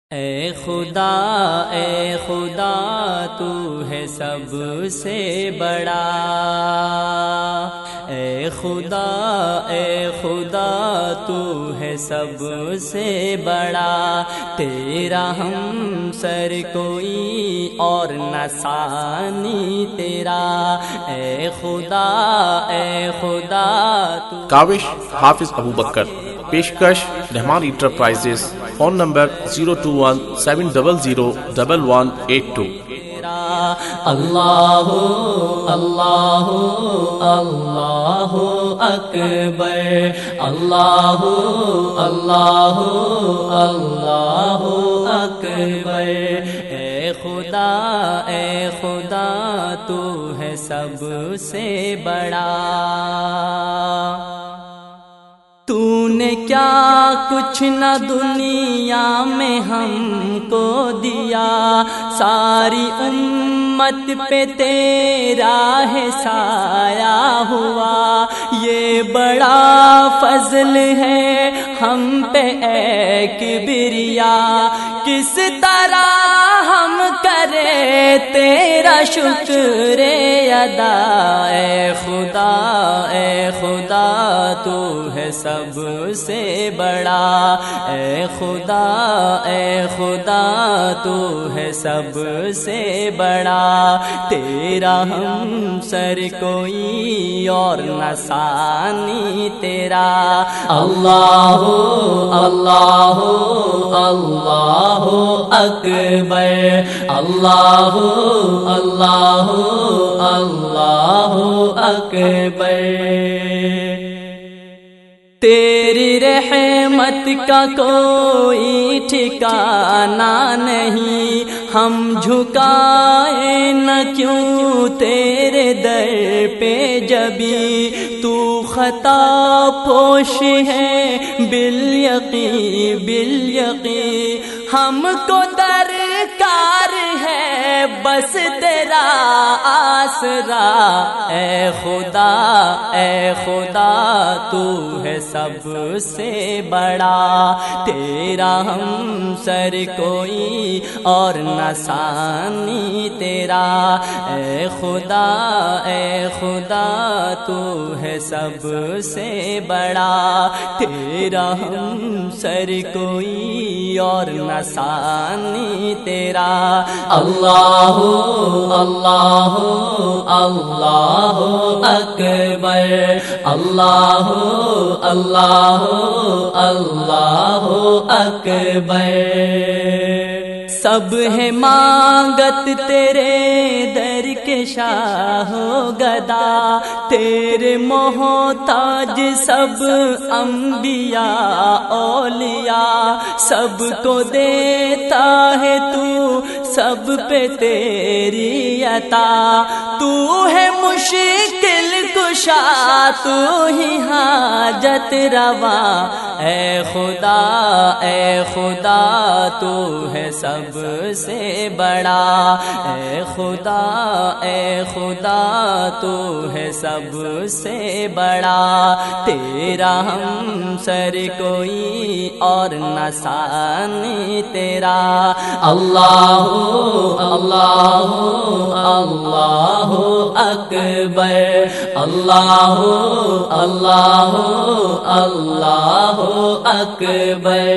اے خدا تو ہے سب سے بڑا، اے خدا تو ہے سب سے بڑا، تیرا ہم سر کوئی اور نہ ثانی تیرا، اے خدا تو۔ کاوش حافظ ابو بکر، پیشکش Rehman enterprises, phone number 021-700-1182۔ Allah Allah Allah اکبر، اللہ اللہ اللہ اکبر، اے خدا تو ہے سب سے بڑا۔ تو نے کیا کچھ نہ دنیا میں ہم کو دیا، ساری امت پہ تیرا ہے سایہ ہوا، یہ بڑا فضل ہے ہم پہ اے کبریا، کس طرح ہم کرے تیرا شکر ادا، اے خدا تو ہے سب سے بڑا، اے خدا تو ہے سب سے بڑا، تیرا ہم سر کوئی اور نہ ثانی تیرا، اللہ اللہ اللہ اکبر، اللہ اللہ اللہ اکبر۔ تیری رحمت کا کوئی ٹھکانہ نہیں، ہم جھکائے نہ کیوں تیرے در پہ جبھی، تو خطا پوش ہے بالیقین، ہم کو درکار ہے بس تیرا آسرا، اے خدا تو ہے سب سے بڑا، تیرا ہم سر کوئی اور نہ ثانی تیرا، اے خدا تو ہے سب سے بڑا، تیرا ہم سر کوئی اور نہ ثانی تیرا، اللہ اللہ اللہ اکبر، اللہ اللہ اللہ اکبر۔ سب ہے مانگت تیرے در کے شاہ گدا، تیرے محتاج سب انبیاء اولیاء، سب کو دیتا ہے تو سب پہ تیری عطا، تو ہے مشکل کشا تو ہی حاجت روا، اے خدا تو ہے سب سے بڑا، اے خدا تو ہے سب سے بڑا، تیرا ہم سر کوئی اور نہ ثانی تیرا، اللہ اللہ اللہ اکبر، اللہ اللہ اللہ اکبر۔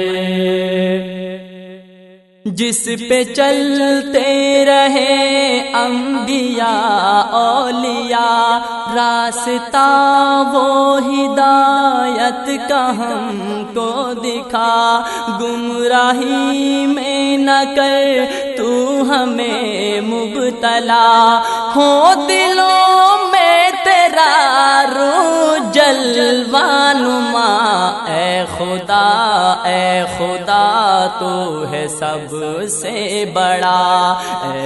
جس پہ چلتے رہے انبیاء اولیاء، راستہ وہ ہدایت کا ہم کو دکھا، گمراہی میں نہ کر تو ہمیں مبتلا، ہو دلوں میں تیرا روح جلوہ نما، اے خدا تو ہے سب سے بڑا، اے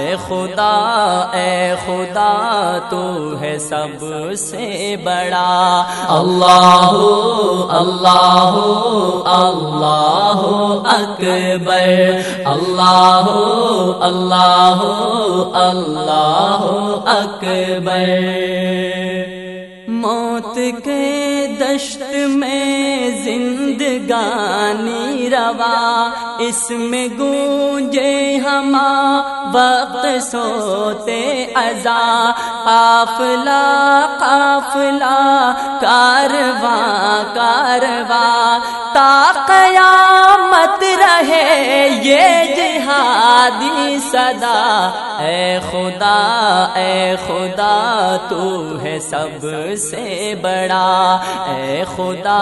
خدا تو ہے سب سے بڑا، اللہ اللہ اللہ اکبر، اللہ اللہ اللہ اکبر۔ موت کے دشت میں زندگانی روا، اس میں گونجے ہما وقت سوتے ازا، قافلہ قافلہ کارواں کارواں، تا قیامت رہے یہ جہادی صدا۔ اے خدا اے خدا تو ہے سب سے بڑا، اے خدا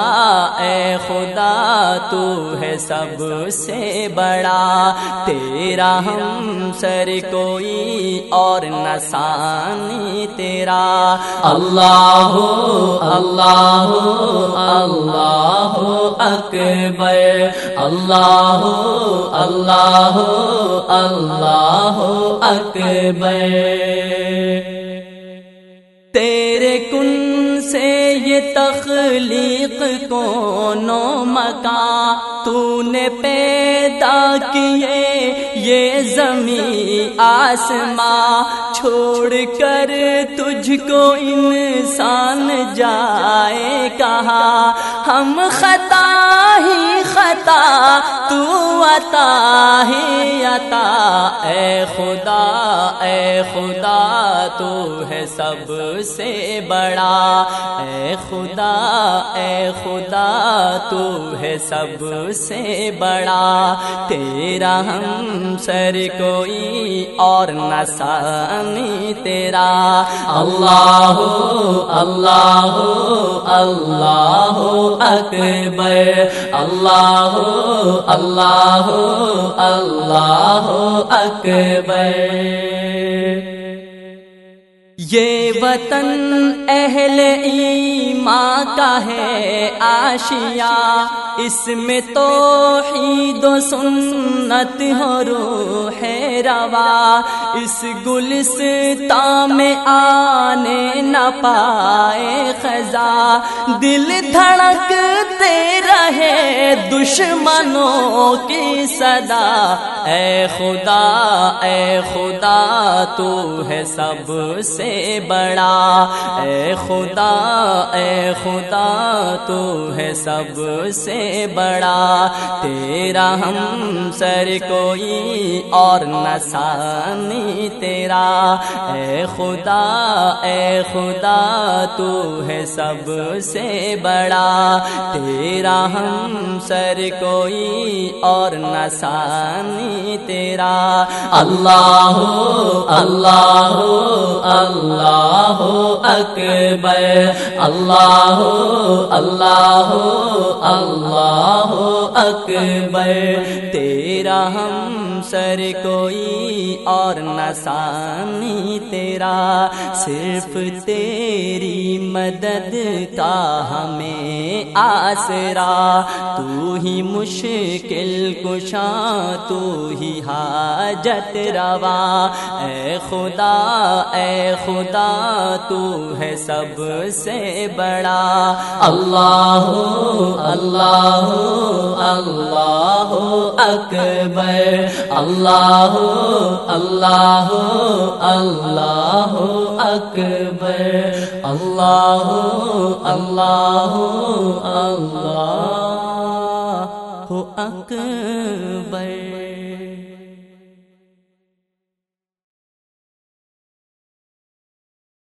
تو ہے سب سے بڑا، تیرا ہم سر کوئی اور نہ ثانی تیرا۔ اللہ اللہ اللہ اکبر، اللہ اللہ اللہ اکبر۔ تیرے کن سے یہ تخلیق کون و مکان، تو نے پیدا کیے یہ زمین آسماں، چھوڑ کر تجھ کو انسان جائے کہاں، ہم خطا ہی خطا تو عطا ہی عطا۔ اے خدا تو ہے سب سے بڑا، اے خدا تو ہے سب سے بڑا، تیرا ہم سر کوئی اور نہ ثانی تیرا۔ اللہ اللہ اللہ اکبر، اللہ اللہ اللہ اکبر۔ یہ وطن اہل ایمان کا ہے آشیا، اس میں توحید و سنت ہو روح روا، اس گلستان میں آنے نہ پائے خزاں، دل دھڑکتے رہے دشمنوں کی صدا۔ اے خدا تو ہے سب سے بڑا، اے خدا تو ہے سب سے بڑا، تیرا ہم سر کوئی اور نہ ثانی تیرا۔ اے خدا تو ہے سب سے بڑا، تیرا ہم سر کوئی اور نہ ثانی تیرا۔ اللہ اللہ اللہ اکبر، اللہ اللہ اللہ اکبر، تیرا ہم سر کوئی اور نہ ثانی تیرا، صرف تیری مدد کا ہمیں آسرا، تو ہی مشکل کشا تو ہی حاجت روا۔ اے خدا تو ہے سب سے بڑا، اللہ اللہ اللہ اکبر، اللہ اللہ اللہ اکبر، اللہ اللہ اللہ اکبر۔